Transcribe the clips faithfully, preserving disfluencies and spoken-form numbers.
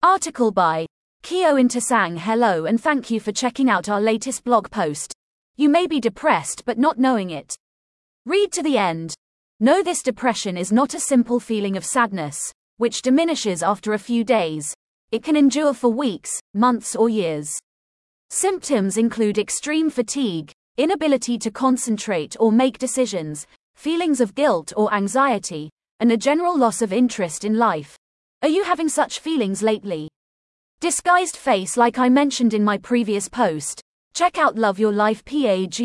Article by Kyo Intasang. Hello and thank you for checking out our latest blog post. You may be depressed but not knowing it. Read to the end. Know this: depression is not a simple feeling of sadness, which diminishes after a few days. It can endure for weeks, months or years. Symptoms include extreme fatigue, inability to concentrate or make decisions, feelings of guilt or anxiety, and a general loss of interest in life. Are you having such feelings lately? Disguised face. Like I mentioned in my previous post, check out Love Your Life page,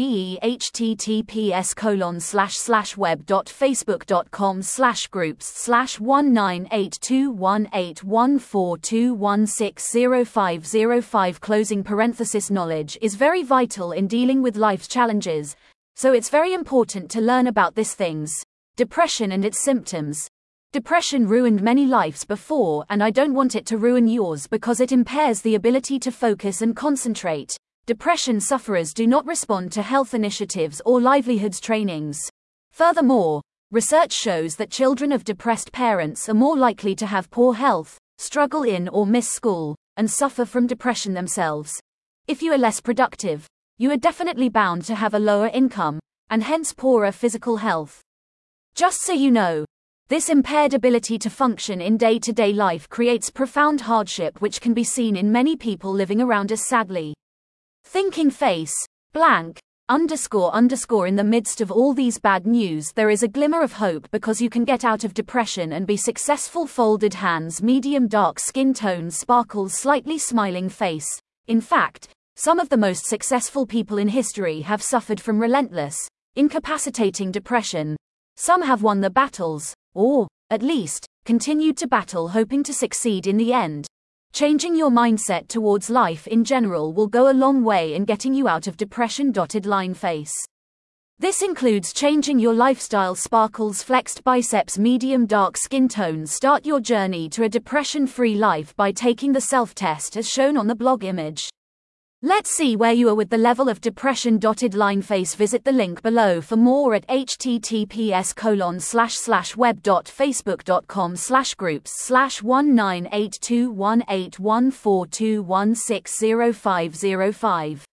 https colon slash slash web dot facebook dot com slash groups slash one nine eight two one eight one four two one six zero five zero five closing parenthesis. Knowledge is very vital in dealing with life's challenges, so it's very important to learn about these things. Depression and its symptoms. Depression ruined many lives before, and I don't want it to ruin yours because it impairs the ability to focus and concentrate. Depression sufferers do not respond to health initiatives or livelihoods trainings. Furthermore, research shows that children of depressed parents are more likely to have poor health, struggle in or miss school, and suffer from depression themselves. If you are less productive, you are definitely bound to have a lower income, and hence poorer physical health. Just so you know, this impaired ability to function in day-to-day life creates profound hardship which can be seen in many people living around us sadly. Thinking face, blank, underscore underscore in the midst of all these bad news there is a glimmer of hope because you can get out of depression and be successful. Folded hands, medium dark skin tone, sparkles, slightly smiling face. In fact, some of the most successful people in history have suffered from relentless, incapacitating depression. Some have won the battles, or, at least, continued to battle hoping to succeed in the end. Changing your mindset towards life in general will go a long way in getting you out of depression. Dotted line face. This includes changing your lifestyle. Sparkles, flexed biceps, medium dark skin tone. Start your journey to a depression-free life by taking the self-test as shown on the blog image. Let's see where you are with the level of depression. Dotted line face. Visit the link below for more at https colon slash slash web dot facebook dot com slash groups slash one nine eight two one eight one four two one six zero five zero five.